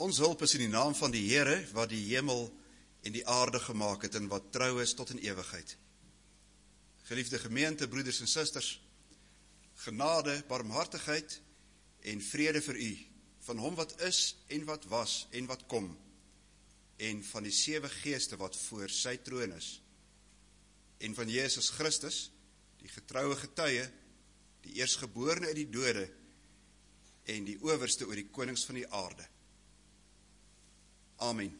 Ons hulp is in die naam van die Here, wat die hemel en die aarde gemaak het, en wat trou is tot in ewigheid. Geliefde gemeente, broeders en susters, genade, barmhartigheid en vrede vir u, van hom wat is en wat was en wat kom, en van die 7 geeste wat voor sy troon is, en van Jesus Christus, die getroue getuie, die eerstgeborene uit die dode, en die owerste oor die konings van die aarde. Amen.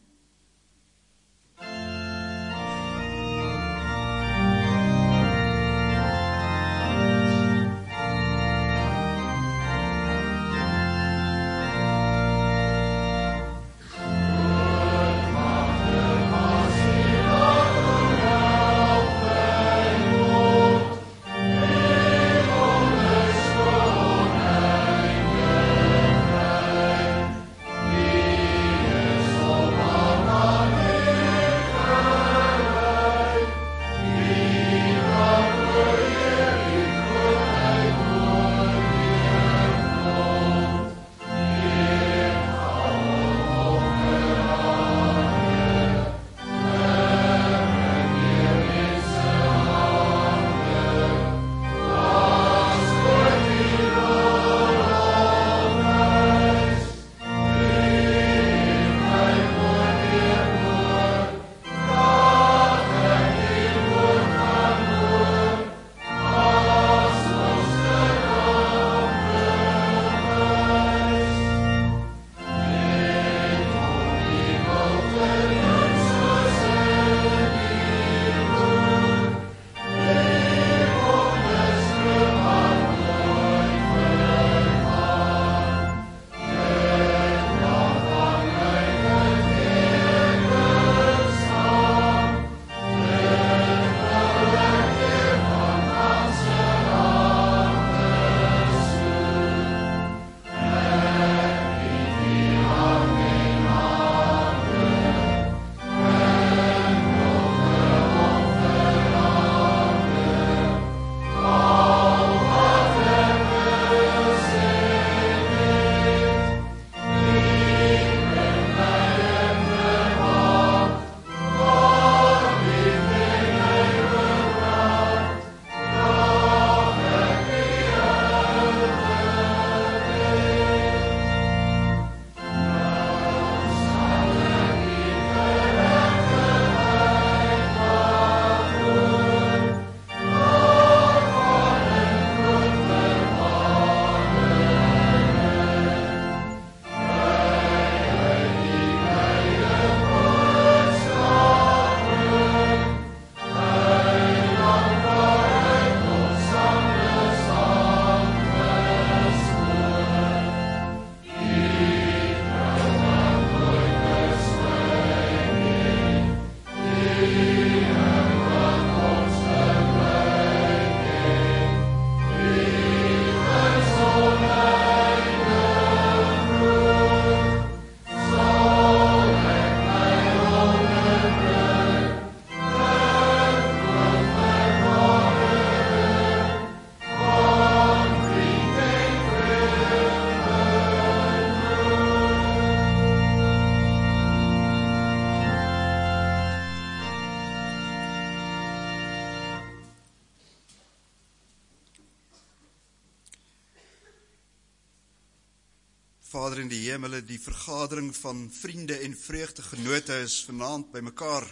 Vader in die hemel, die vergadering van vriende en vreugdegenote is vanaand by mekaar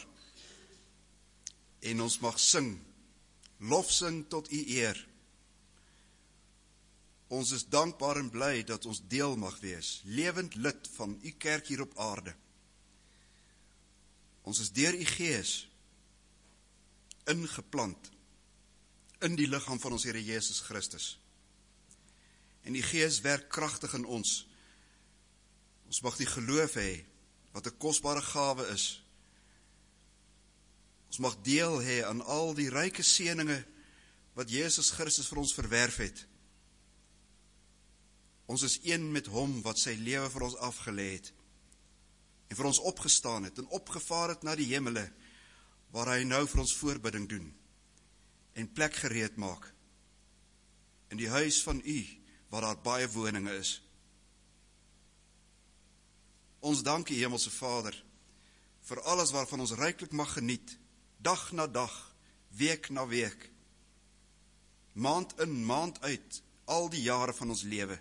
en ons mag sing, lofsing tot u eer. Ons is dankbaar en bly dat ons deel mag wees, lewend lid van u kerk hier op aarde. Ons is deur u Gees ingeplant in die liggaam van ons Here Jesus Christus. En die Gees werk kragtig in ons. Ons mag die geloof hê, wat 'n kosbare gawe is. Ons mag deel hê aan al die ryke seëninge wat Jesus Christus vir ons verwerf het. Ons is een met hom wat sy lewe vir ons afgelê het en vir ons opgestaan het en opgevaar het na die hemele, waar hy nou vir ons voorbidding doen en plek gereed maak in die huis van u, waar daar baie woninge is. Ons dank U, Hemelse Vader, vir alles waarvan ons ryklik mag geniet, dag na dag, week na week, maand in, maand uit, al die jare van ons lewe.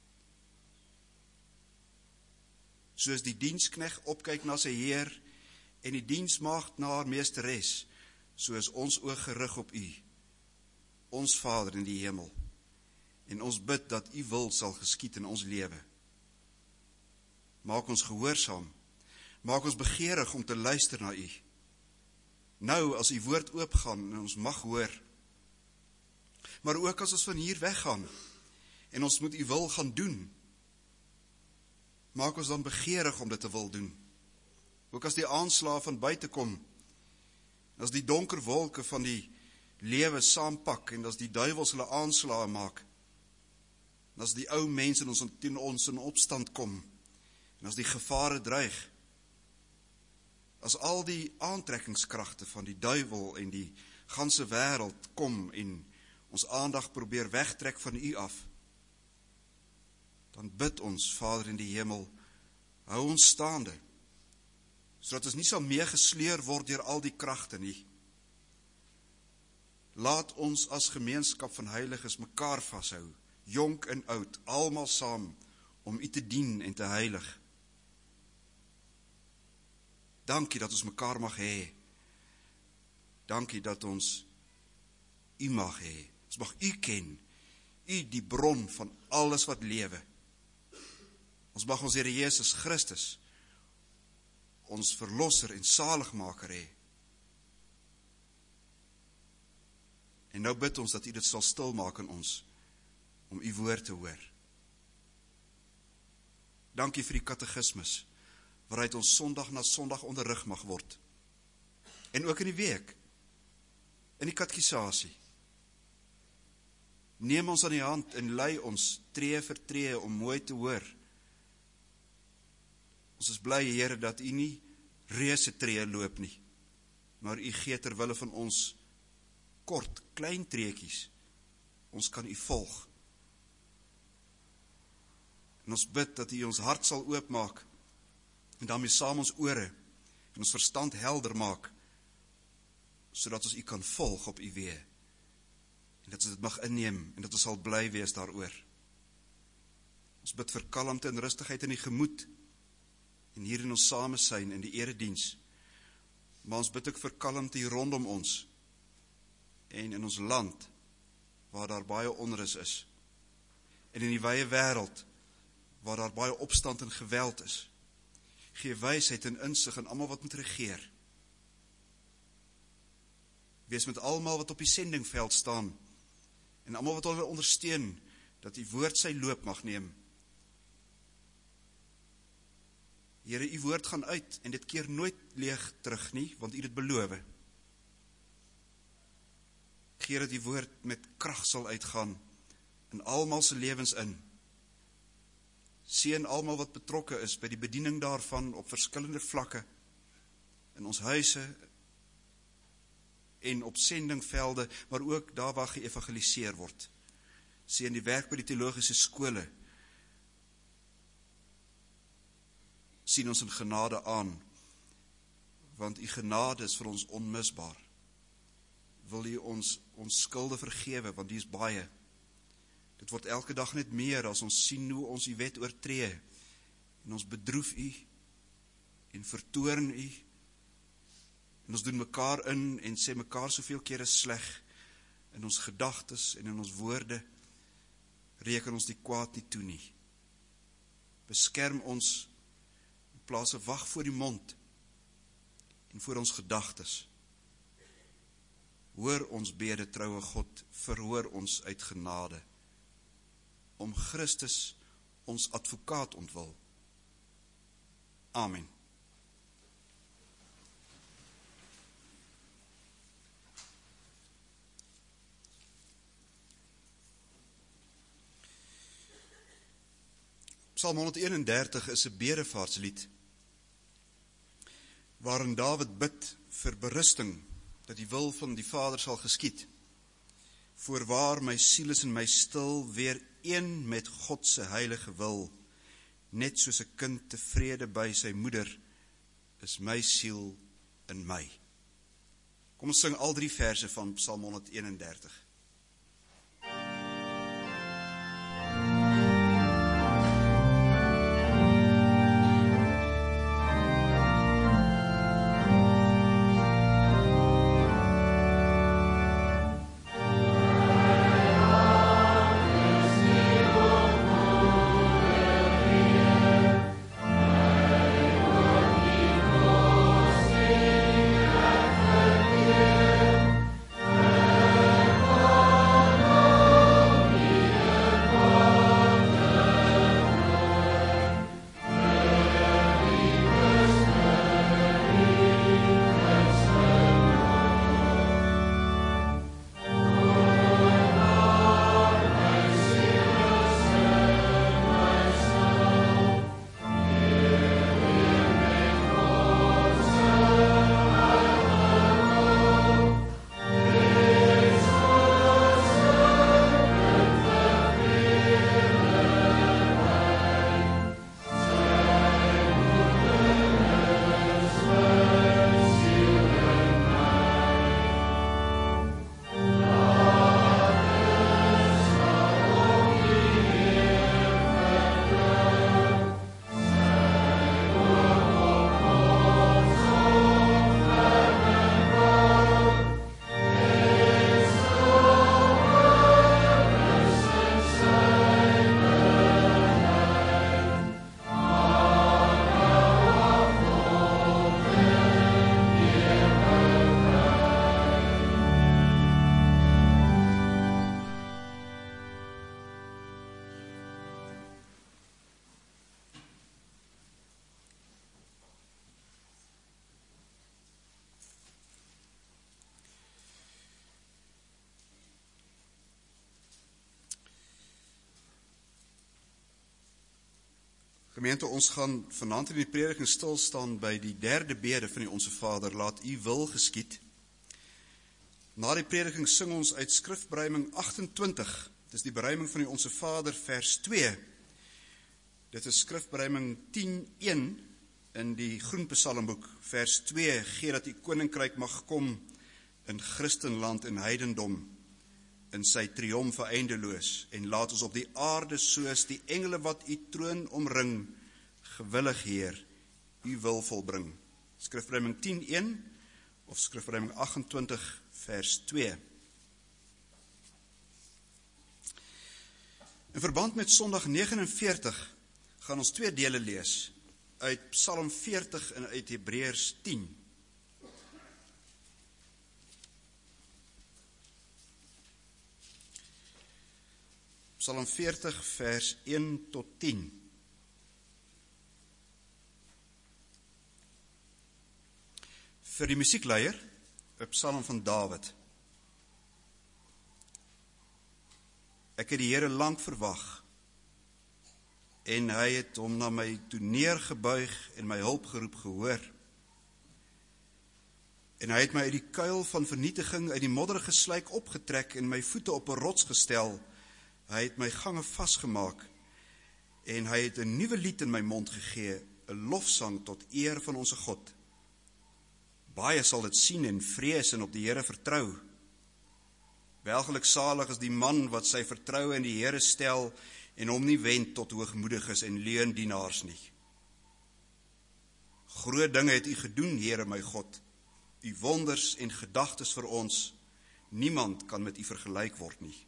Soos die dienskneg opkyk na sy Heer en die diensmaagd na haar meesteres, so is ons oog gerig op U, ons Vader in die hemel. En ons bid dat U wil sal geskied in ons lewe. Maak ons gehoorsaam, maak ons begeerig om te luister na U. Nou as U woord oopgaan en ons mag hoor, maar ook as ons van hier weggaan en ons moet U wil gaan doen, maak ons dan begeerig om dit te wil doen. Ook as die aanslae van buite kom, as die donker wolke van die lewe saampak en as die duivels hulle aanslae maak, en as die ou mense teen ons in opstand kom, en as die gevare dreig, as al die aantrekkingskragte van die duivel en die ganse wêreld kom en ons aandag probeer wegtrek van U af, dan bid ons, Vader in die hemel, hou ons staande, sodat ons nie sal meegesleer word deur al die kragte nie. Laat ons as gemeenskap van heiliges mekaar vashou, jonk en oud, almal saam, om U te dien en te heilig. Dankie dat ons mekaar mag hê. Dankie dat ons U mag hê. Ons mag U ken, U die bron van alles wat lewe. Ons mag ons Here Jesus Christus, ons verlosser en saligmaker hê. En nou bid ons dat U dit sal stilmaak in ons, om U woord te hoor. Dankie vir die katekismes, waaruit ons Sondag na Sondag onderrig mag word. En ook in die week, in die katekisasie. Neem ons aan die hand en lei ons tree vir tree om mooi te hoor. Ons is bly, Here, dat U nie reuse tree loop nie, maar U gee ter wille van ons kort, klein treetjies. Ons kan U volg. En ons bid dat U ons hart sal oopmaak en daarmee saam ons ore en ons verstand helder maak, sodat ons U kan volg op U weë. En dat ons dit mag inneem en dat ons sal bly wees daaroor. Ons bid vir kalmte en rustigheid in die gemoed en hier in ons samesyn in die erediens. Maar ons bid ook vir kalmte hier rondom ons en in ons land waar daar baie onrus is. En in die wye wêreld waar daar baie opstand en geweld is. Gee wysheid en insig aan almal wat moet regeer. Wees met almal wat op die sendingveld staan en almal wat hulle ondersteun, dat die woord sy loop mag neem. Here, U woord gaan uit en dit keer nooit leeg terug nie, want U dit beloof. Gee dat die woord met krag sal uitgaan in almal se lewens in. Seën almal wat betrokke is by die bediening daarvan op verskillende vlakke, in ons huise en op sendingvelde, maar ook daar waar geëvangeliseer word. Seën die werk by die teologiese skole. Sien ons in genade aan, want U genade is vir ons onmisbaar. Wil U ons skulde vergewe, want die is baie. Dit word elke dag net meer as ons sien hoe ons U wet oortree, en ons bedroef U, en vertoorn U, en ons doen mekaar in, en sê mekaar soveel kere sleg, in ons gedagtes en in ons woorde, reken ons die kwaad nie toe nie. Beskerm ons, in plaas 'n wag voor die mond, en voor ons gedagtes. Hoor ons bede, troue God, verhoor ons uit genade, om Christus ons advokaat ontwil. Amen. Psalm 131 is 'n bedevaartslied, waarin Dawid bid vir berusting, dat die wil van die Vader sal geskied. Voorwaar my siel is in my stil, weer een met God se heilige wil. net soos 'n kind tevrede by sy moeder, is my siel in my. Kom ons sing al 3 verse van Psalm 131. Gemeente, ons gaan vanaand in die prediking stilstaan by die 3de bede van die Onse Vader, laat u wil geskied. Na die prediking sing ons uit skrifberuiming 28, dit is die beruiming van die Onse Vader, vers 2. Dit is skrifberuiming 10:1 in die Groen Psalmboek, vers 2, gee dat die koninkryk mag kom in Christenland en heidendom, in sy triomfe eindeloos, en laat ons op die aarde soos die engele wat u troon omring, gewillig Heer, u wil volbring. Skrifberuiming 10:1 of skrifberuiming 28 vers 2. In verband met Sondag 49 gaan ons 2 dele lees uit Psalm 40 en uit Hebreërs 10. Psalm 40 vers 1 tot 10. Vir die musiekleier, 'n psalm van Dawid. Ek het die Here lank verwag, en hy het hom na my toe neergebuig en my hulp geroep gehoor. En hy het my uit die kuil van vernietiging, uit die modderige sluik opgetrek en my voete op 'n rots gestel. Hy het my gange vasgemaak, en hy het 'n nuwe lied in my mond gegee, 'n lofsang tot eer van onze God. Baie sal dit sien en vrees en op die Here vertrou. Welgeluksalig is die man wat sy vertroue in die Here stel en hom nie wend tot hoogmoediges en leundienaars nie. Groot dinge het u gedoen, Here my God, u wonders en gedagtes vir ons, niemand kan met u vergelyk word nie.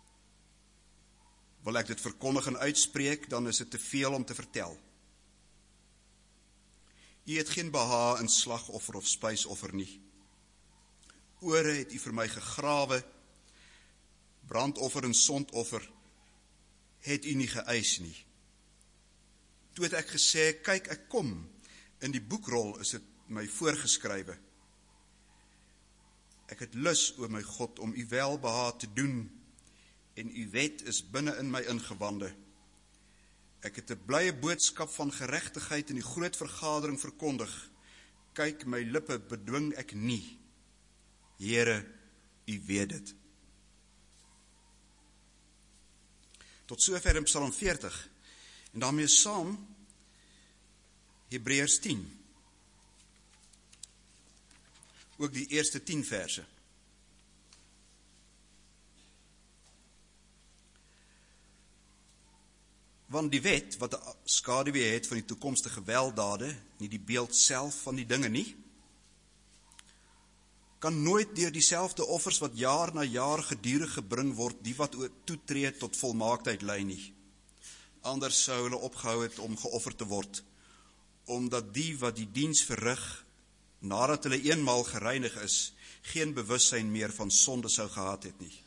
Wil ek dit verkondig en uitspreek, dan is dit te veel om te vertel. U het geen behae in slagoffer of spysoffer nie. Ore het u vir my gegrawe, brandoffer en sondoffer het u nie geëis nie. Toe het ek gesê, kyk ek kom, in die boekrol is dit my voorgeskrywe. Ek het lus, o my God, om u welbehae te doen, en u wet is binne in my ingewande. Ek het 'n blye boodskap van geregtigheid in die groot vergadering verkondig. Kyk, my lippe bedwing ek nie. Here, u weet dit. Tot sover in Psalm 40. En daarmee saam Hebreërs 10. Ook die eerste 10 verse. Want die wet, wat 'n skaduwee het van die toekomstige welddade, nie die beeld self van die dinge nie, kan nooit deur dieselfde offers wat jaar na jaar gedurig gebring word, die wat toetree tot volmaaktheid lei nie. Anders sou hulle opgehou het om geoffer te word, omdat die wat die diens verrig, nadat hulle eenmaal gereinig is, geen bewussyn meer van sonde sou gehad het nie.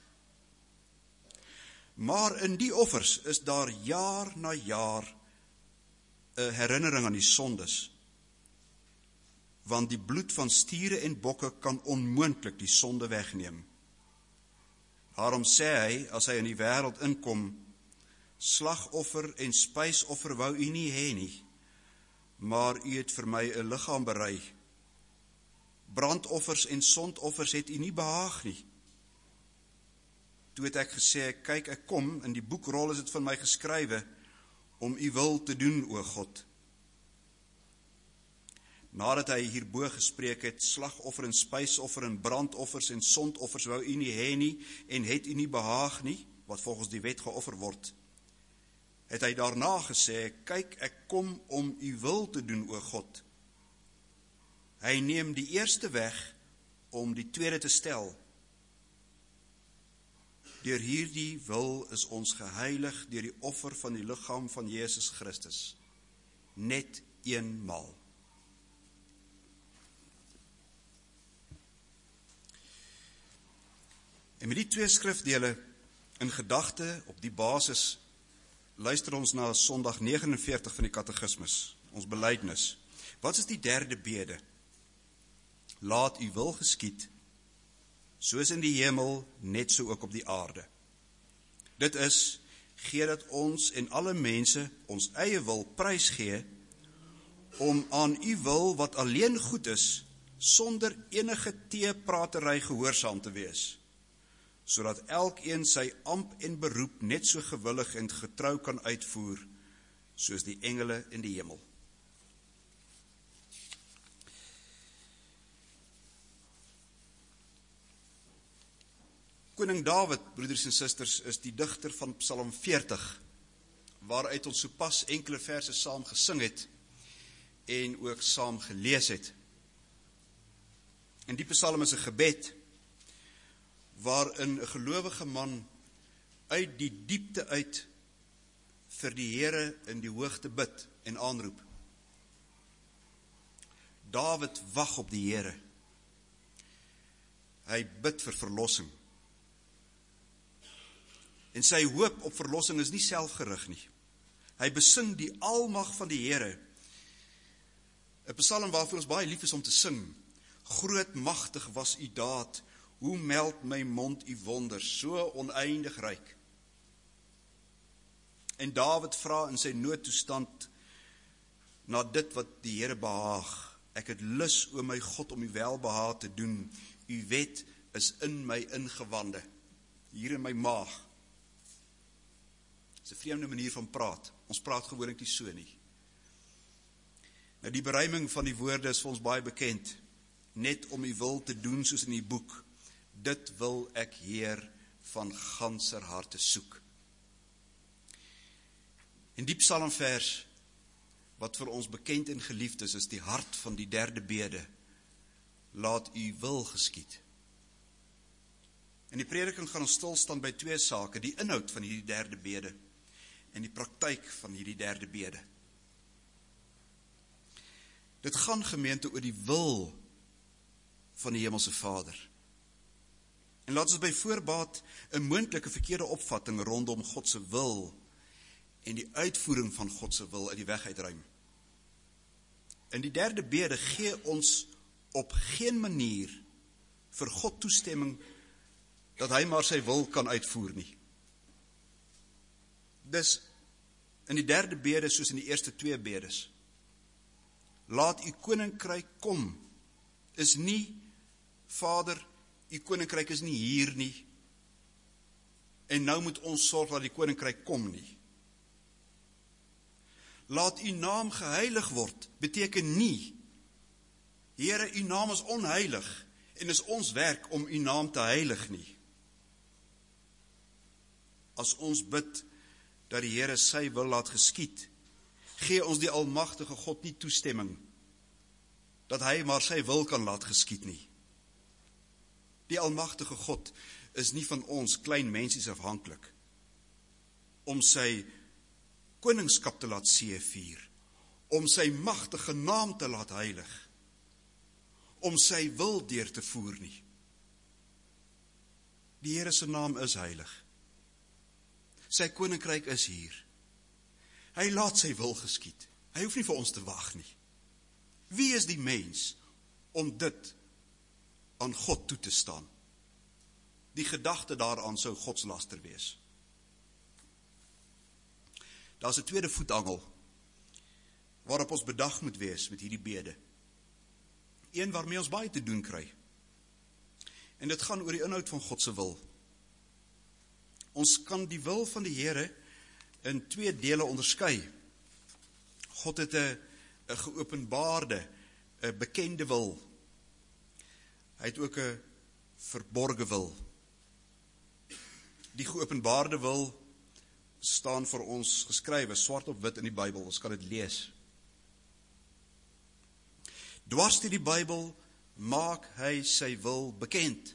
Maar in die offers is daar jaar na jaar 'n herinnering aan die sondes, want die bloed van stiere en bokke kan onmoontlik die sonde wegneem. Daarom sê hy, as hy in die wêreld inkom, slagoffer en spysoffer wou u nie hê nie, maar u het vir my 'n liggaam berei. Brandoffers en sondoffers het u nie behaag nie. Toe het ek gesê, kyk, ek kom, in die boekrol is dit van my geskrywe, om u wil te doen, o God. Nadat hy hierbo gespreek het, slagoffer en spysoffer en brandoffers en sondoffers wou u nie hê nie, en het u nie behaag nie, wat volgens die wet geoffer word, het hy daarna gesê, kyk, ek kom om u wil te doen, o God. Hy neem die eerste weg om die tweede te stel. Deur hierdie wil is ons geheilig deur die offer van die liggaam van Jesus Christus. Net eenmaal. En met die twee skrifdele in gedagte op die basis luister ons na Sondag 49 van die Katekismus, ons belydenis. Wat is die derde bede? Laat u wil geskied, soos in die hemel, net so ook op die aarde. Dit is, gee dat ons en alle mense ons eie wil prys gee, om aan u wil wat alleen goed is, sonder enige teepratery gehoorsaam te wees, sodat elkeen sy amp en beroep net so gewillig en getrou kan uitvoer, soos die engele in die hemel. Koning Dawid, broeders en susters, is die digter van Psalm 40, waaruit ons sopas enkele verse saam gesing het, en ook saam gelees het. En die psalm is 'n gebed, waarin 'n gelowige man uit die diepte uit vir die Here in die hoogte bid en aanroep. Dawid wag op die Here. Hy bid vir verlossing. En sy hoop op verlossing is nie selfgerig nie. Hy besing die almag van die Here. 'n Psalm waarvoor ons baie lief is om te sing. Groot magtig was u daad, hoe meld my mond u wonders, so oneindig ryk. En Dawid vra in sy noodtoestand na dit wat die Here behaag. Ek het lus, o my God, om u welbehaag te doen. U wet is in my ingewande, hier in my maag. Dit is 'n vreemde manier van praat. Ons praat gewoonlik nie so nie. Nou die beruiming van die woorde is vir ons baie bekend. Net om u wil te doen soos in die boek. Dit wil ek, Heer, van ganser harte soek. En die psalmvers wat vir ons bekend en geliefd is die hart van die derde bede. Laat u wil geskied. In die prediking gaan ons stilstaan by twee sake, die inhoud van hierdie derde bede en die praktyk van hierdie derde bede. Dit gaan, gemeente, oor die wil van die Hemelse Vader. En laat ons by voorbaat 'n moontlike verkeerde opvatting rondom God se wil en die uitvoering van God se wil uit die weg uitruim. In die derde bede gee ons op geen manier vir God toestemming dat hy maar sy wil kan uitvoer nie. Dus in die derde bede soos in die eerste twee bedes, laat u koninkryk kom, is nie, Vader, u koninkryk is nie hier nie, en nou moet ons sorg dat die koninkryk kom nie. laat u naam geheilig word, beteken nie, Here, u naam is onheilig, en is ons werk om u naam te heilig nie. As ons bid, dat die Here sy wil laat geskied, gee ons die almagtige God nie toestemming, dat hy maar sy wil kan laat geskied nie. Die almagtige God is nie van ons klein mensies afhanklik, om sy koningskap te laat seëvier, om sy magtige naam te laat heilig, om sy wil deur te voer nie. Die Here se naam is heilig. Sy koninkryk is hier. Hy laat sy wil geskied. Hy hoef nie vir ons te wag nie. Wie is die mens om dit aan God toe te staan? Die gedagte daaraan sou godslaster wees. Daar is 'n tweede voetangel, waarop ons bedag moet wees met hierdie bede. Een waarmee ons baie te doen kry. En dit gaan oor die inhoud van God se wil. Ons kan die wil van die Here in twee dele onderskei. God het 'n geopenbaarde, 'n bekende wil. Hy het ook 'n verborge wil. Die geopenbaarde wil staan vir ons geskrywe, swart op wit in die Bybel, ons kan dit lees. Dwars deur die Bybel maak hy sy wil bekend.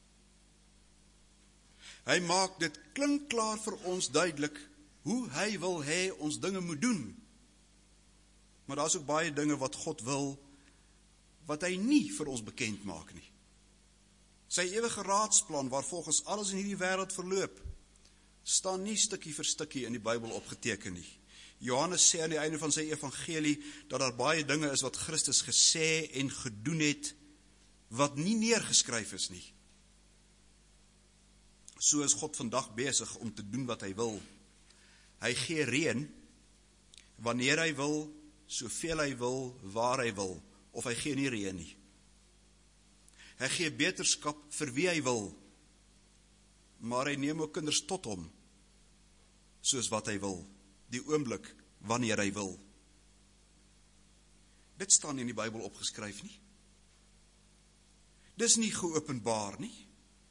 Hy maak dit klinkklaar vir ons duidelik, hoe hy wil hê ons dinge moet doen. Maar daar is ook baie dinge wat God wil, wat hy nie vir ons bekend maak nie. Sy ewige raadsplan, waar volgens alles in hierdie wêreld verloop, staan nie stukkie vir stukkie in die Bybel opgeteken nie. Johannes sê aan die einde van sy evangelie, dat daar baie dinge is wat Christus gesê en gedoen het, wat nie neergeskryf is nie. So is God vandag besig om te doen wat hy wil. Hy gee reën, wanneer hy wil, soveel hy wil, waar hy wil, of hy gee nie reën nie. Hy gee beterskap vir wie hy wil, maar hy neem ook kinders tot hom, soos wat hy wil, die oomblik wanneer hy wil. Dit staan nie in die Bybel opgeskryf nie. Dis nie geopenbaar nie.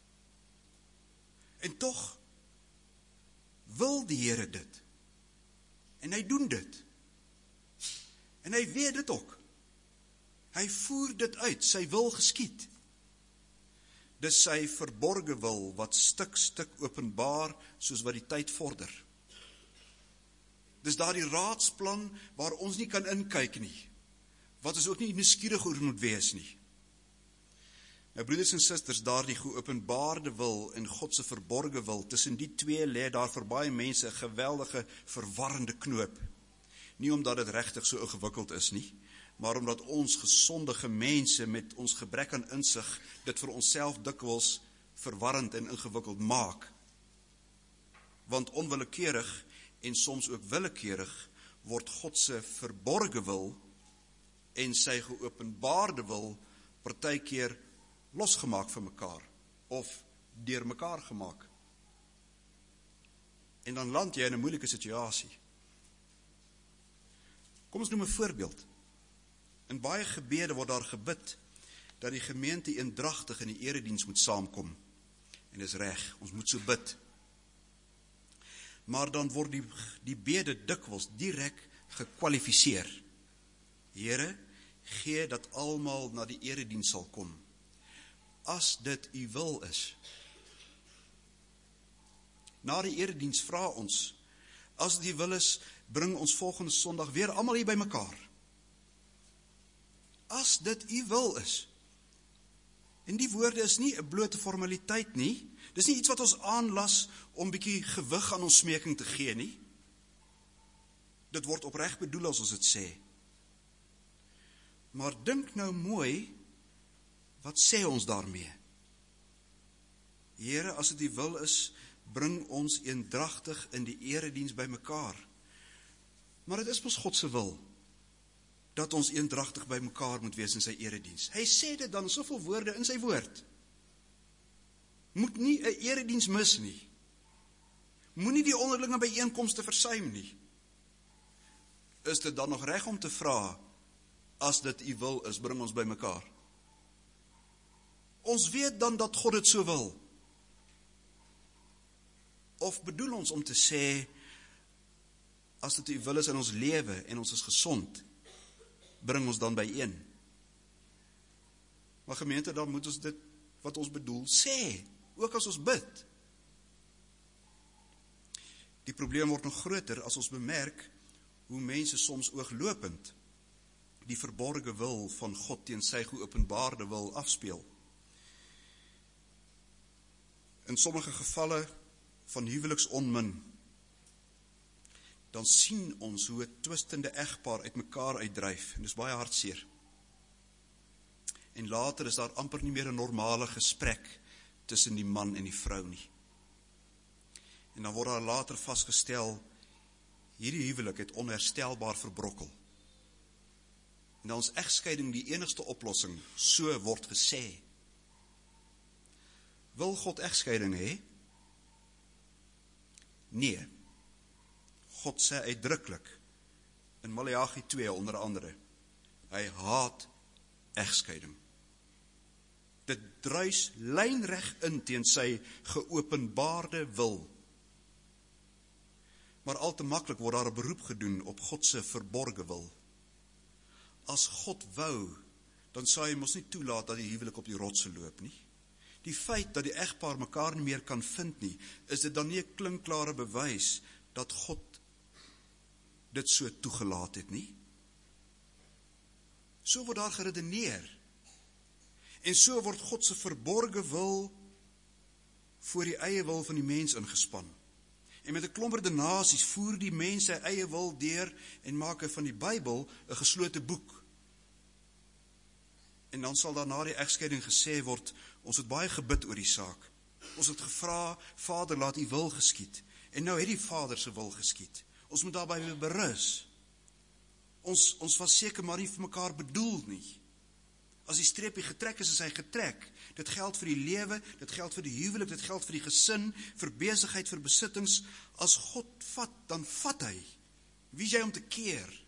En tog wil die Here dit. En hy doen dit. En hy weet dit ook. Hy voer dit uit, sy wil geskied. Dis sy verborge wil wat stuk openbaar soos wat die tyd vorder. Dis daardie raadsplan waar ons nie kan inkyk nie, wat ons ook nie nuuskierig oor moet wees nie. Nou broeders en susters, daardie geopenbaarde wil en God se verborge wil, tussen die twee lê daar vir baie mense 'n geweldige verwarrende knoop. Nie omdat dit regtig so ingewikkeld is nie, maar omdat ons gesondige mense met ons gebrek aan insig dit vir onsself dikwels verwarrend en ingewikkeld maak. Want onwillekeurig en soms ook willekeurig word God se verborge wil en sy geopenbaarde wil partykeer losgemaak van mekaar of deur mekaar gemaak. En dan land jy in 'n moeilike situasie. Kom ons noem 'n voorbeeld. In baie gebede word daar gebid dat die gemeente eendragtig in die erediens moet saamkom. En dis reg, ons moet so bid. Maar dan word die bede dikwels direk gekwalifiseer. Here, gee dat almal na die erediens sal kom, as dit u wil is. Na die erediens vra ons, as dit u wil is, bring ons volgende Sondag weer almal hier by mekaar. As dit u wil is. En die woorde is nie 'n blote formaliteit nie. Dis nie iets wat ons aanlas om bietjie gewig aan ons smeking te gee nie. Dit word opreg bedoel as ons dit sê. Maar dink nou mooi, wat sê ons daarmee? Here, as dit u wil is, bring ons eendragtig in die erediens by mekaar. Maar dit is mos God se wil, dat ons eendragtig by mekaar moet wees in sy erediens. Hy sê dit dan soveel woorde in sy woord. Moet nie 'n erediens mis nie. Moenie die onderlinge byeenkomste versuim nie. is dit dan nog reg om te vra, as dit u wil is, bring ons by mekaar? Ons weet dan dat God dit so wil. Of bedoel ons om te sê, as dit u wil is in ons lewe en ons is gesond, bring ons dan byeen? Maar gemeente, dan moet ons dit wat ons bedoel sê, ook as ons bid. Die probleem word nog groter as ons bemerk hoe mense soms ooglopend die verborge wil van God teen sy geopenbaarde wil afspeel. In sommige gevalle van huweliksonmin, dan sien ons hoe 'n twistende egpaar uit mekaar uitdryf, en dis baie hartseer. En later is daar amper nie meer 'n normale gesprek tussen die man en die vrou nie. En dan word daar later vasgestel, hierdie huwelik het onherstelbaar verbrokkel. En dan is egskeiding die enigste oplossing, so word gesê. Wil God egskeiding hê? Nee. God sê uitdruklik, in Maleagi 2 onder andere, hy haat egskeiding. Dit druis lynreg in teen sy geopenbaarde wil. Maar al te maklik word daar 'n beroep gedoen op God se verborge wil. As God wou, dan sou hy mos nie toelaat dat die huwelik op die rotse loop nie. Die feit dat die egpaar mekaar nie meer kan vind nie, is dit dan nie 'n klinkklare bewys dat God dit so toegelaat het nie? So word daar geredeneer. En so word God se verborge wil voor die eie wil van die mens ingespan. En met 'n klomp redenasies voer die mens sy eie wil deur en maak van die Bybel 'n geslote boek. En dan sal daar na die egskeiding gesê word, ons het baie gebid oor die saak. Ons het gevra, Vader, laat u wil geskied. En nou het die Vader se wil geskied. Ons moet daarby berus. Ons was seker maar nie vir mekaar bedoel nie. As die streepie getrek is hy getrek. Dit geld vir die lewe, dit geld vir die huwelik, dit geld vir die gesin, vir besigheid, vir besittings. As God vat, dan vat hy. Wie is jy om te keer?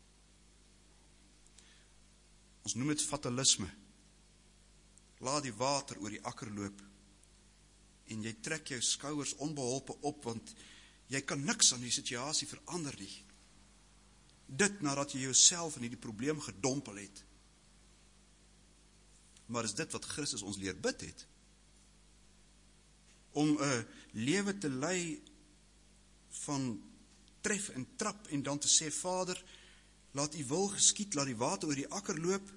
Ons noem dit fatalisme. Laat die water oor die akker loop. En jy trek jou skouers onbeholpe op, want jy kan niks aan die situasie verander nie. Dit nadat jy jouself in die probleem gedompel het. Maar is dit wat Christus ons leer bid het? Om 'n lewe te lei van tref en trap en dan te sê, Vader, laat u wil geskied, laat die water oor die akker loop,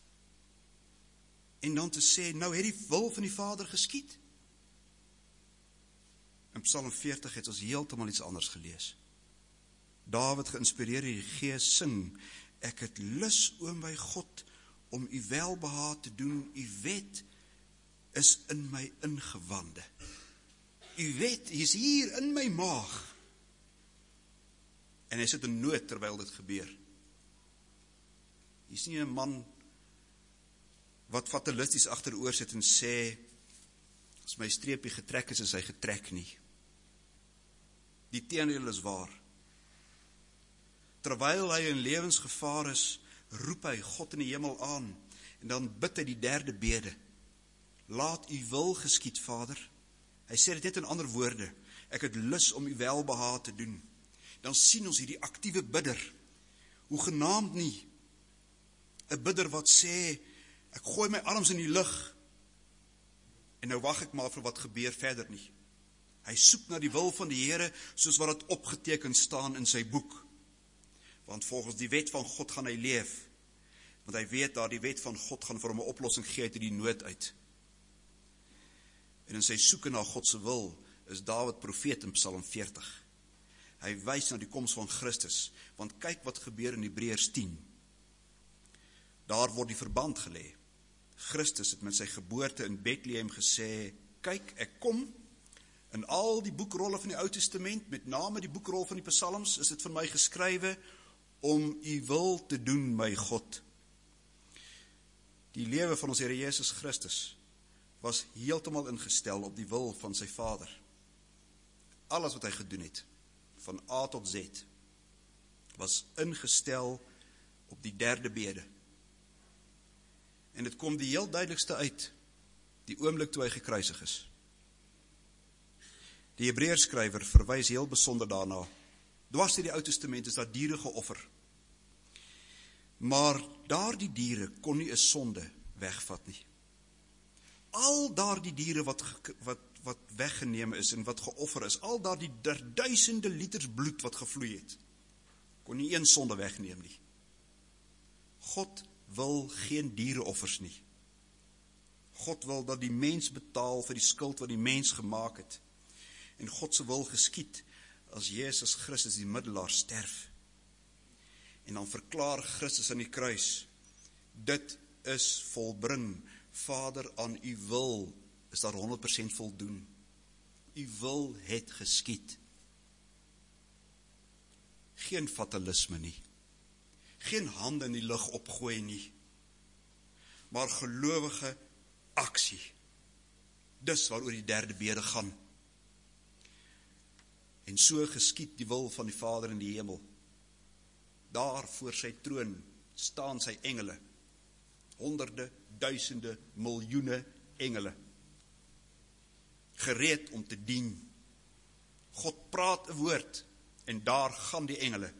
en dan te sê, nou het die wil van die Vader geskied. In Psalm 40 het ons heeltemal iets anders gelees. Dawid, geïnspireer deur die Gees, sing, ek het lus, o my God, om u welbehae te doen, u wet is in my ingewande. U wet is hier in my maag. En hy sit in nood terwyl dit gebeur. Hy is nie 'n man wat fatalisties agteroor sit en sê, as my streepie getrek is hy getrek nie. Die teendeel is waar. Terwyl hy in lewensgevaar is, roep hy God in die hemel aan, en dan bid hy die derde bede. Laat u wil geskied, Vader. Hy sê dit net in ander woorde, ek het lus om u welbehae te doen. Dan sien ons hierdie aktiewe bidder, hoegenaamd nie 'n bidder wat sê, ek gooi my arms in die lug, en nou wag ek maar vir wat gebeur verder nie. Hy soek na die wil van die Here, soos wat dit opgeteken staan in sy boek. Want volgens die wet van God gaan hy leef, want hy weet daar die wet van God gaan vir hom 'n oplossing gee uit die nood uit. En in sy soeke na God se wil, is Dawid profeet in Psalm 40. Hy wys na die koms van Christus, want kyk wat gebeur in Hebreërs 10. Daar word die verband gelê. Christus het met sy geboorte in Bethlehem gesê, kyk, ek kom. In al die boekrolle van die Ou Testament, met name die boekrol van die Psalms, is dit vir my geskrywe om u wil te doen, my God. Die lewe van ons Here Jesus Christus was heeltemal ingestel op die wil van sy Vader. Alles wat hy gedoen het, van A tot Z, was ingestel op die derde bede. En dit kom die heel duidelikste uit, die oomblik toe hy gekruisig is. Die Hebreërskrywer verwys heel besonder daarna. Dwars deur die Ou Testament is daar diere geoffer. Maar daardie diere kon nie 'n sonde wegvat nie. Al daardie diere wat weggeneem is en wat geoffer is, al daardie duisende liters bloed wat gevloei het, kon nie een sonde wegneem nie. God wil geen diereoffers nie. God wil dat die mens betaal vir die skuld wat die mens gemaak het. En God se wil geskied as Jesus Christus die middelaar sterf. En dan verklaar Christus aan die kruis, dit is volbring. Vader, aan u wil is daar 100% voldoen. U wil het geskied. Geen fatalisme nie. Geen hande in die lug opgooi nie. Maar gelowige aksie. Dis waaroor die derde bede gaan. En so geskied die wil van die Vader in die hemel. Daar voor sy troon staan sy engele. Honderde, duisende, miljoene engele. Gereed om te dien. God praat 'n woord en daar gaan die engele.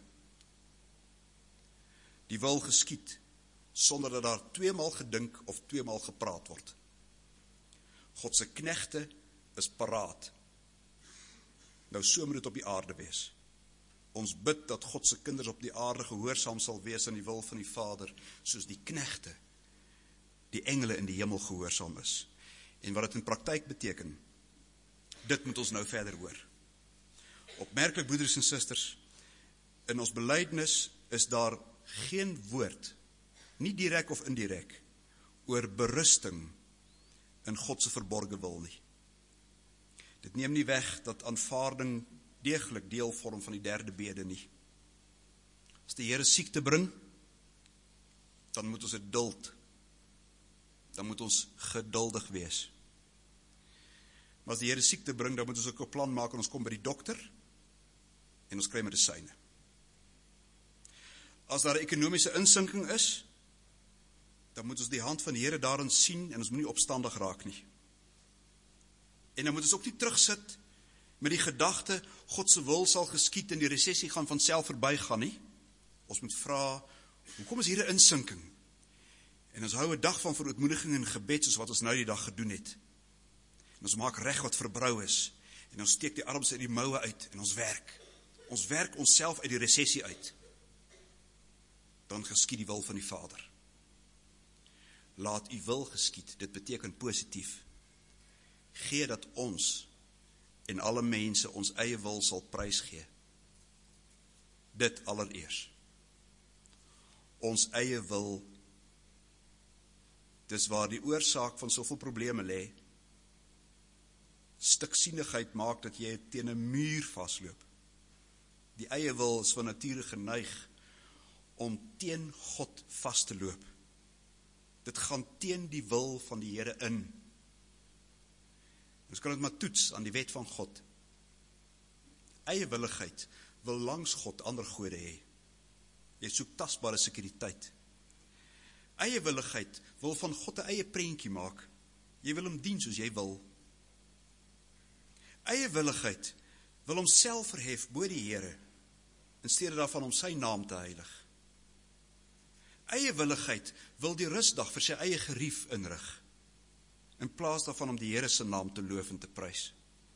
Die wil geskied sonder dat daar tweemaal gedink of tweemaal gepraat word. God se knegte is paraat. Nou so moet dit op die aarde wees. Ons bid dat God se kinders op die aarde gehoorsaam sal wees aan die wil van die Vader, soos die knegte, die engele in die hemel gehoorsaam is. En wat dit in praktyk beteken, dit moet ons nou verder hoor. Opmerklik, broeders en susters, in ons belydenis is daar geen woord, nie direk of indirek, oor berusting in God se verborge wil nie. Dit neem nie weg dat aanvaarding deeglik deel vorm van die derde bede nie. As die Here siekte bring, dan moet ons dit duld. Dan moet ons geduldig wees. Maar as die Here siekte bring, dan moet ons ook 'n plan maak en ons kom by die dokter en ons kry medisyne. As daar 'n ekonomiese insinking is, dan moet ons die hand van die Here daarin sien en ons moet nie opstandig raak nie. En dan moet ons ook nie terugsit met die gedagte, God se wil sal geskied en die resessie gaan van self verbygaan nie. Ons moet vra, hoekom is hier 'n insinking? En ons hou 'n dag van verootmoediging en gebed soos wat ons nou die dag gedoen het. En ons maak reg wat verbrou is. En ons steek die arms uit die moue uit en ons werk. Ons werk onsself uit die resessie uit. Dan geskied die wil van die Vader. Laat u wil geskied, dit beteken positief. Gee dat ons en alle mense ons eie wil sal prysgee. Dit allereers. Ons eie wil, dis waar die oorsaak van soveel probleme lê. Stiksienigheid maak dat jy teen 'n muur vasloop. Die eie wil is van nature geneig om teen God vas te loop. Dit gaan teen die wil van die Here in. Ons kan dit maar toets aan die wet van God. Eie willigheid wil langs God ander gode hê. Jy soek tasbare sekuriteit. Eie willigheid wil van God 'n eie prentjie maak. Jy wil hom dien soos jy wil. Eie willigheid wil homself verhef bo die Here, in steede daarvan om sy naam te heilig. Eie willigheid wil die rusdag vir sy eie gerief inrig, in plaas daarvan om die Here se naam te loof en te prys.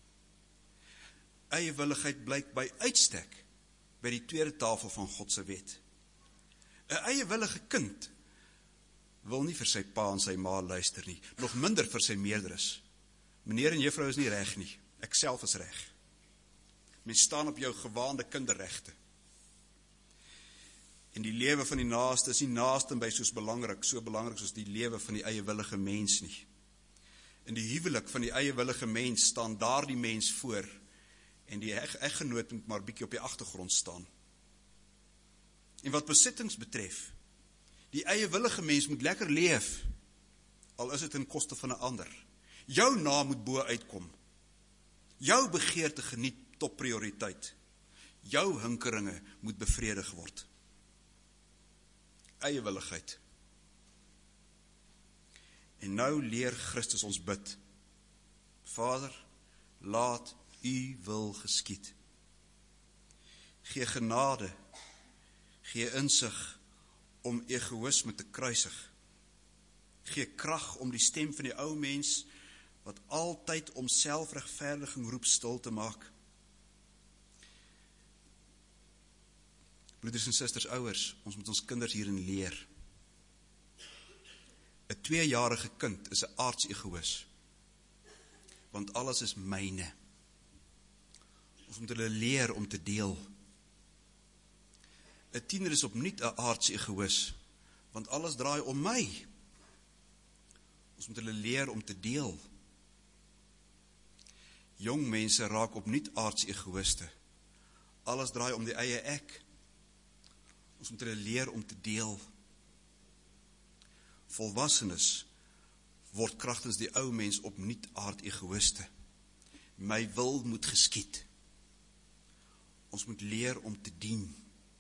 Eie willigheid blyk by uitstek by die tweede tafel van God se wet. 'n Eie willige kind wil nie vir sy pa en sy ma luister nie, nog minder vir sy meerderes. Meneer en juffrou is nie reg nie, ek self is reg. Mens staan op jou gewaande kinderregte. En die lewe van die naaste is nie naaste by so belangrik soos die lewe van die eiewillige mens nie. In die huwelik van die eiewillige mens staan daar die mens voor, en die eggenoot moet maar bietjie op die agtergrond staan. En wat besittings betref, die eiewillige mens moet lekker leef, al is dit ten koste van 'n ander. Jou naam moet bo uitkom. Jou begeerte geniet topprioriteit. Jou hinkeringe moet bevredig word. Eiewilligheid. En nou leer Christus ons bid. Vader, laat U wil geskied. Gee genade, gee insig om egoïsme te kruisig. Gee krag om die stem van die ou mens, wat altyd om selfregverdiging roep, stil te maak. Broeders en susters, ouers, ons moet ons kinders hierin leer. 'n 2-jarige kind is 'n aardsegoïs, want alles is myne. Ons moet hulle leer om te deel. 'n tiener is opnuut 'n aardsegoïs, want alles draai om my. Ons moet hulle leer om te deel. Jong mense raak opnuut aardsegoïste. Alles draai om die eie ek. Ons moet hulle leer om te deel. Volwassenes word kragtens die ou mens opnuut aardegoïste. My wil moet geskied. Ons moet leer om te dien.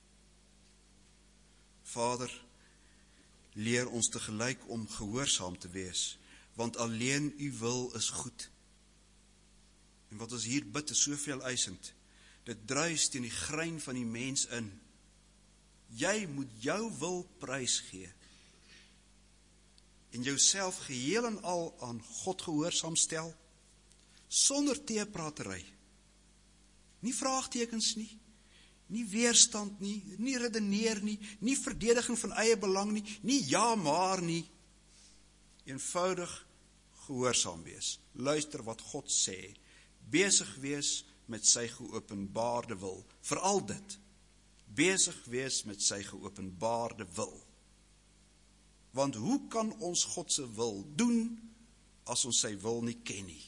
Vader, leer ons tegelyk om gehoorsaam te wees, want alleen U wil is goed. En wat ons hier bid is soveel eisend. Dit druis teen die grein van die mens in. Jy moet jou wil prys gee. En jouself geheel en al aan God gehoorsaam stel, sonder teepratery. Nie vraagtekens nie, nie weerstand nie, nie redeneer nie, nie verdediging van eie belang nie, nie ja maar nie. Eenvoudig gehoorsaam wees. Luister wat God sê. Besig wees met sy geopenbaarde wil. Veral dit. Besig wees met sy geopenbaarde wil. Want hoe kan ons God se wil doen as ons sy wil nie ken nie?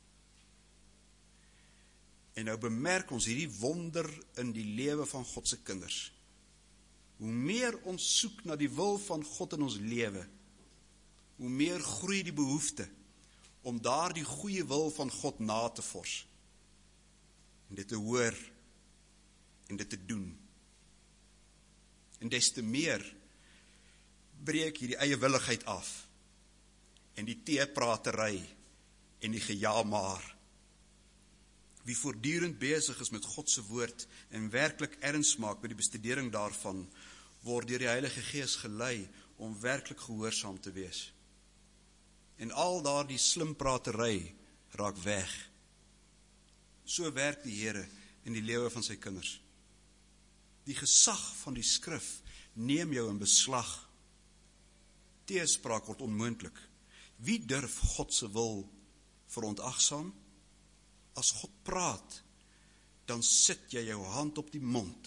En nou bemerk ons hierdie wonder in die lewe van God se kinders. Hoe meer ons soek na die wil van God in ons lewe, hoe meer groei die behoefte om daardie goeie wil van God na te vors. En dit te hoor en dit te doen. En des te meer breek hierdie eie willigheid af en die teepratery en die geja maar. Wie voortdurend besig is met God se woord en werklik erns maak met die bestudering daarvan, word deur die Heilige Gees gelei om werklik gehoorsaam te wees. En al daardie slimpratery raak weg. So werk die Here in die lewe van sy kinders. Die gesag van die skrif neem jou in beslag. Teespraak word onmoontlik. Wie durf God se wil verontagsaam? As God praat, dan sit jy jou hand op die mond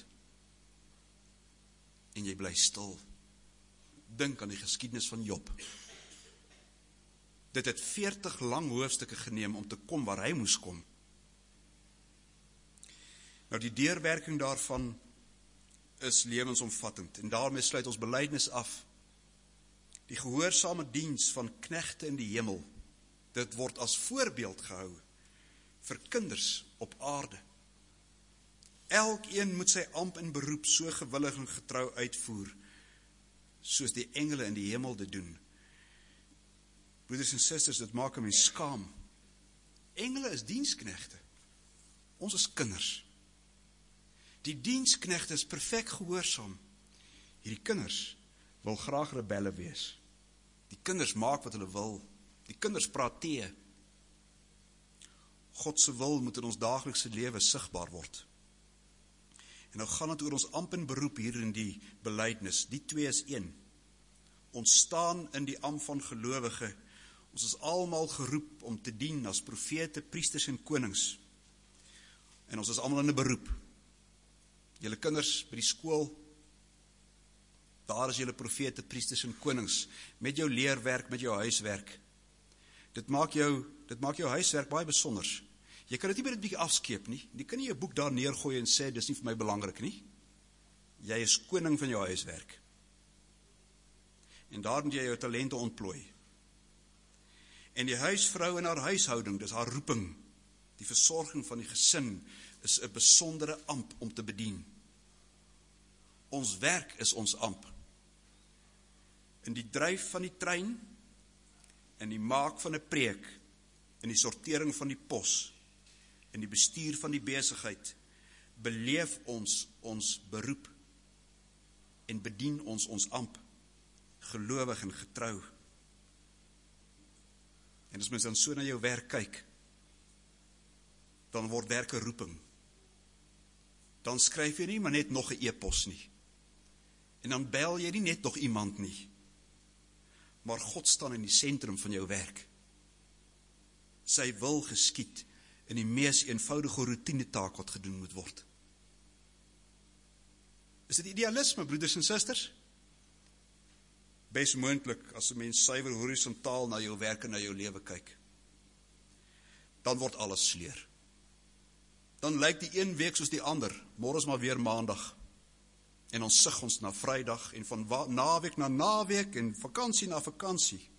en jy bly stil. Dink aan die geskiedenis van Job. Dit het 40 lang hoofstukke geneem om te kom waar hy moes kom. Nou die deurwerking daarvan is lewensomvattend en daarmee sluit ons belydenis af. Die gehoorsame diens van knegte in die hemel, dit word as voorbeeld gehou vir kinders op aarde. Elkeen moet sy ampt en beroep so gewillig en getrou uitvoer, soos die engele in die hemel dit doen. Broeders en susters, dit maak 'n mens skaam. Engele is diensknegte. Ons is kinders. Die diensknegte is perfek gehoorsaam. Hierdie kinders wil graag rebelle wees. Die kinders maak wat hulle wil. Die kinders praat tee. God se wil moet in ons daaglikse lewe sigbaar word. En nou gaan dit oor ons ampt en beroep hier in die belydenis. Die twee is een. Ons staan in die ampt van gelowige. Ons is almal geroep om te dien as profete, priesters en konings. En ons is almal in 'n beroep. Julle kinders by die skool, daar is julle profete, priesters en konings, met jou leerwerk, met jou huiswerk. Dit maak jou huiswerk baie besonders. Jy kan dit nie by dit bietjie afskeep nie. Jy kan nie jou boek daar neergooi en sê, dis nie vir my belangrik nie. Jy is koning van jou huiswerk. En daar moet jy jou talente ontplooi. En die huisvrou in haar huishouding, dis haar roeping, die versorging van die gesin, is 'n besondere amp om te bedien. Ons werk is ons amp. In die dryf van die trein, in die maak van 'n preek, in die sortering van die pos, in die bestuur van die besigheid, beleef ons ons beroep en bedien ons amp, gelowig en getrou. En as mens dan so na jou werk kyk, dan word werk 'n roeping. Dan skryf jy nie maar net nog 'n e-pos nie. En dan bel jy nie net nog iemand nie. Maar God staan in die sentrum van jou werk. Sy wil geskied in die mees eenvoudige roetinetaak wat gedoen moet word. Is dit idealisme, broeders en susters? Bes moontlik as 'n mens suiwer horisontaal na jou werk en na jou lewe kyk. Dan word alles sleur. Dan lyk die een week soos die ander, môre is maar weer maandag. En ons sug ons na Vrydag en van naweek na naweek en vakansie na vakansie.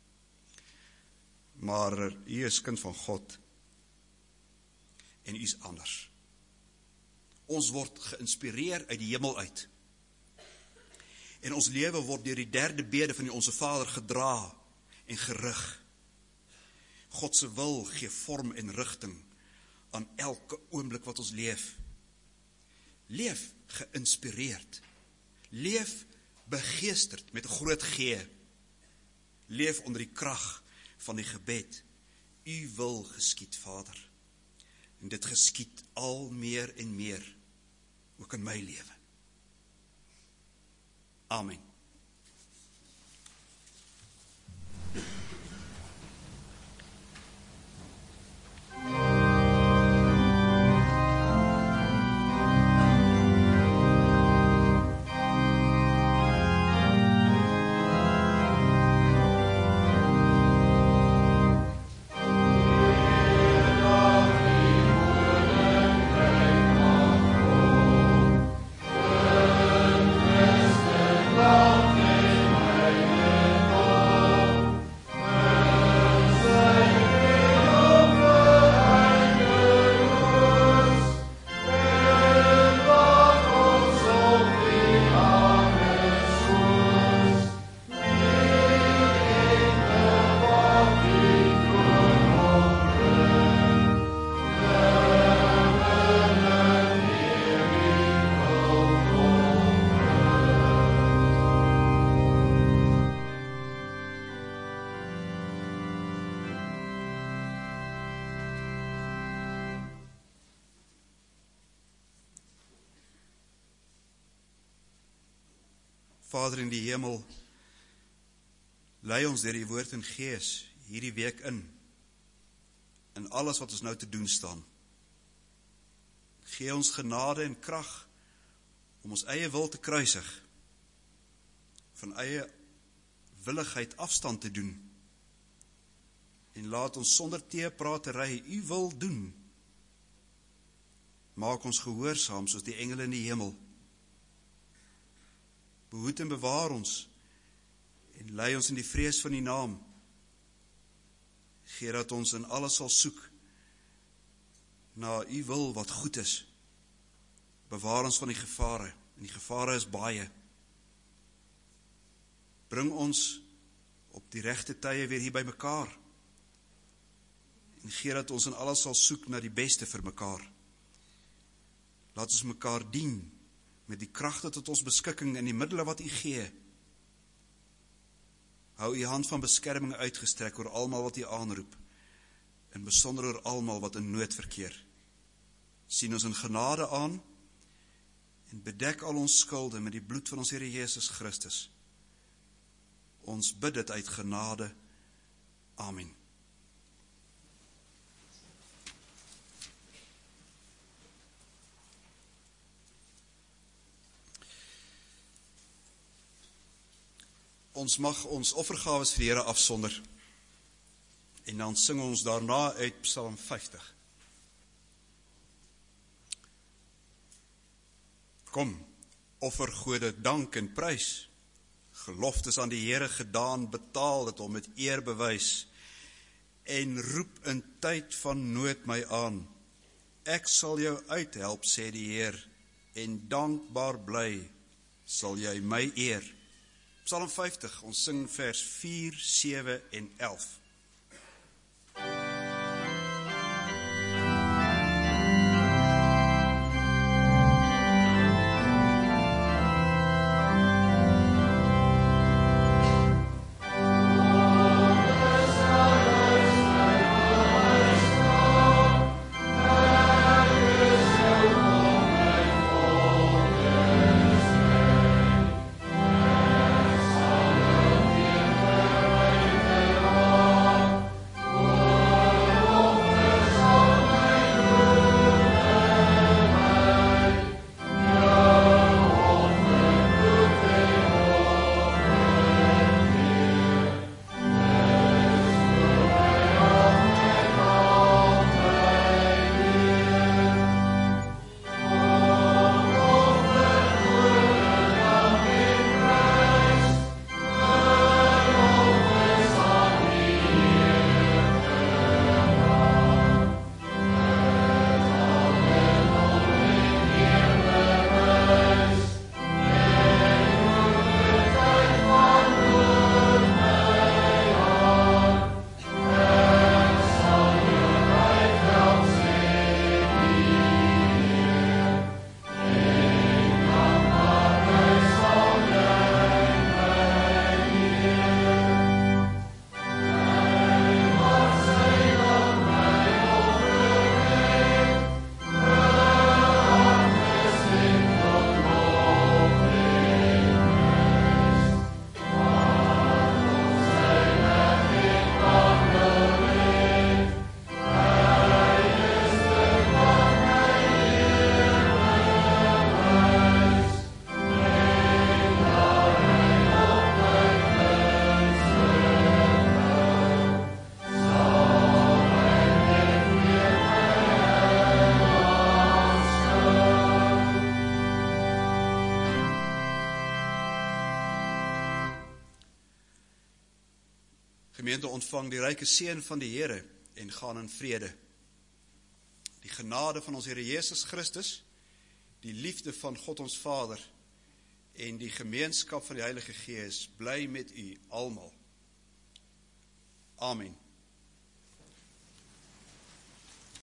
Maar u is kind van God. En u is anders. Ons word geïnspireer uit die hemel uit. En ons lewe word deur die derde bede van die Onse Vader gedra en gerig. God se wil gee vorm en rigting aan elke oomblik wat ons leef. Leef geïnspireerd. Leef begeesterd met 'n groot G. Leef onder die krag van die gebed. U wil geskied, Vader. En dit geskied al meer en meer, ook in my lewe. Amen. Vader in die hemel, lei ons deur die woord en gees hierdie week in alles wat ons nou te doen staan. Gee ons genade en krag om ons eie wil te kruisig, van eie willigheid afstand te doen, en laat ons sonder teepratery u wil doen. Maak ons gehoorsaam soos die engele in die hemel. Behoed en bewaar ons en lei ons in die vrees van die naam. Gee dat ons in alles sal soek na u wil wat goed is. Bewaar ons van die gevare, en die gevare is baie. Bring ons op die regte tye weer hier by mekaar. En gee dat ons in alles sal soek na die beste vir mekaar. Laat ons mekaar dien met die kragte tot ons beskikking en die middele wat u gee. Hou u hand van beskerming uitgestrek oor almal wat u aanroep, en besonder oor almal wat in nood verkeer. Sien ons in genade aan, en bedek al ons skulde met die bloed van ons Here Jesus Christus. Ons bid dit uit genade. Amen. Ons mag ons offergawes vir die Here afsonder, en dan sing ons daarna uit Psalm 50. Kom, offer Gode dank en prys. Geloftes aan die Here gedaan, betaal dit hom met eer bewys, en roep in tyd van nood my aan. ek sal jou uithelp, sê die Heer, en dankbaar bly sal jy my eer. Psalm 50, ons sing vers 4, 7 en 11. Gemeente, ontvang die ryke seën van die Here en gaan in vrede. Die genade van ons Here Jesus Christus, die liefde van God ons Vader en die gemeenskap van die Heilige Gees bly met u almal. Amen.